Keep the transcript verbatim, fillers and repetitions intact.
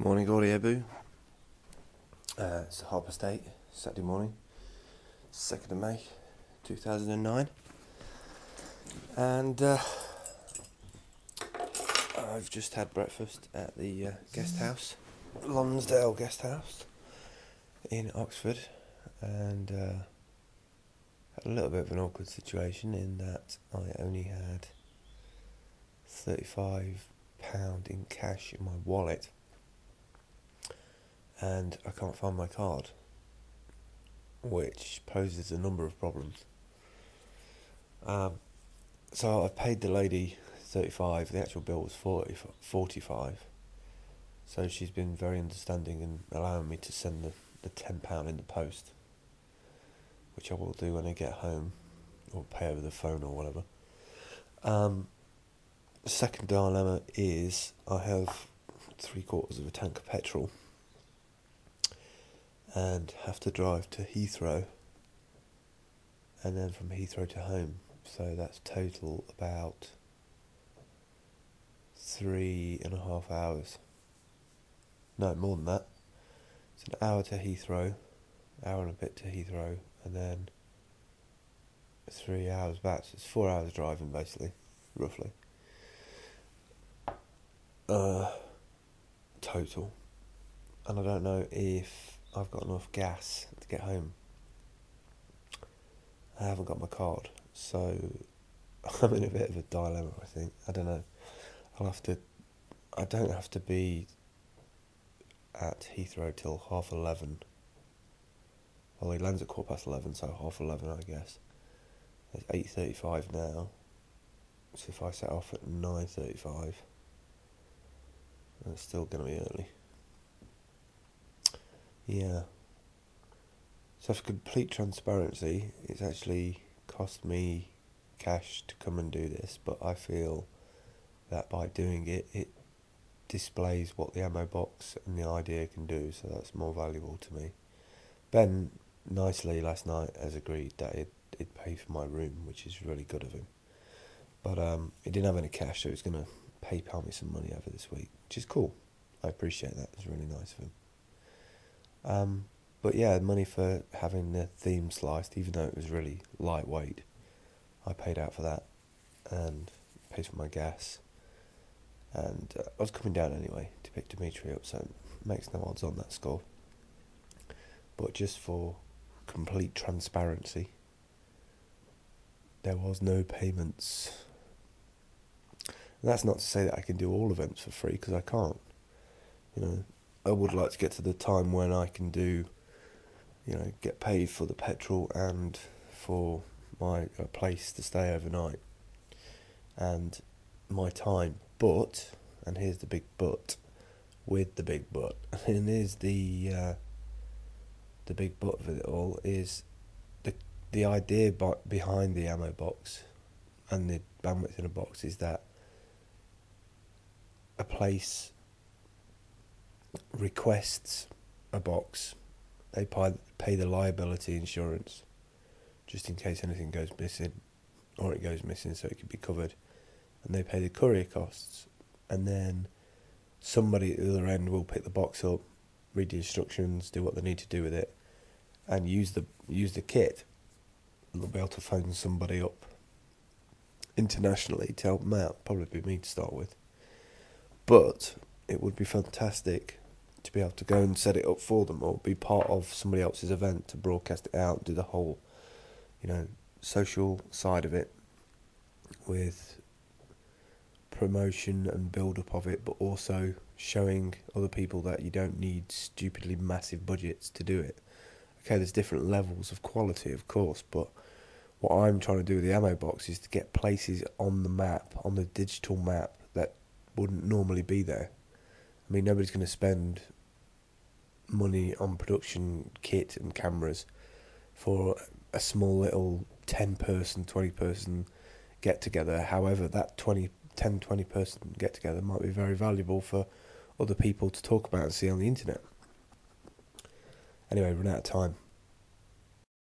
Morning, Audio Boo. Uh, it's half past eight, Saturday morning, second of May, two thousand nine. And uh, I've just had breakfast at the uh, guest house, Lonsdale Guest House in Oxford. And uh, had a little bit of an awkward situation in that I only had thirty-five pounds in cash in my wallet. And I can't find my card, which poses a number of problems. Um, so I paid the lady thirty-five. The actual bill was forty, forty-five. So she's been very understanding and allowing me to send the, the ten pounds in the post, which I will do when I get home, or pay over the phone or whatever. Um, the second dilemma is I have three quarters of a tank of petrol and have to drive to Heathrow and then from Heathrow to home. So that's total about three and a half hours. No, more than that. It's an hour to Heathrow, hour and a bit to Heathrow, and then three hours back. So it's four hours driving, basically, roughly. Uh, total. And I don't know if I've got enough gas to get home. I haven't got my card, so I'm in a bit of a dilemma, I think. I don't know. I'll have to... I don't have to be at Heathrow till half eleven. Well, he lands at quarter past eleven, so half eleven, I guess. It's eight thirty-five now. So if I set off at nine thirty-five, that's still going to be early. Yeah. So for complete transparency, it's actually cost me cash to come and do this, but I feel that by doing it, it displays what the ammo box and the idea can do, so that's more valuable to me. Ben, nicely last night, has agreed that it, it'd pay for my room, which is really good of him. But um, he didn't have any cash, so he's going to PayPal me some money over this week, which is cool. I appreciate that. It's really nice of him. Um, but yeah, money for having the theme sliced, even though it was really lightweight, I paid out for that and paid for my gas. And uh, I was coming down anyway to pick Dimitri up, so it makes no odds on that score. But just for complete transparency, there was no payments. And that's not to say that I can do all events for free, because I can't. You know, I would like to get to the time when I can do, you know, get paid for the petrol and for my uh, place to stay overnight and my time. But, and here's the big but, with the big but, and here's the uh, the big but of it all, is the the idea b- behind the ammo box and the bandwidth in a box is that a place requests a box, they pay, pay the liability insurance just in case anything goes missing, or it goes missing so it can be covered, and they pay the courier costs, and then somebody at the other end will pick the box up, read the instructions, do what they need to do with it, and use the use the kit. They'll be able to phone somebody up internationally to help them out, probably be me to start with. But it would be fantastic to be able to go and set it up for them, or be part of somebody else's event to broadcast it out, do the whole, you know, social side of it with promotion and build-up of it, but also showing other people that you don't need stupidly massive budgets to do it. Okay, there's different levels of quality, of course, but what I'm trying to do with the ammo box is to get places on the map, on the digital map, that wouldn't normally be there. I mean, nobody's going to spend money on production kit and cameras for a small little ten-person, twenty-person get-together. However, that twenty, ten, twenty-person get-together might be very valuable for other people to talk about and see on the internet. Anyway, run out of time.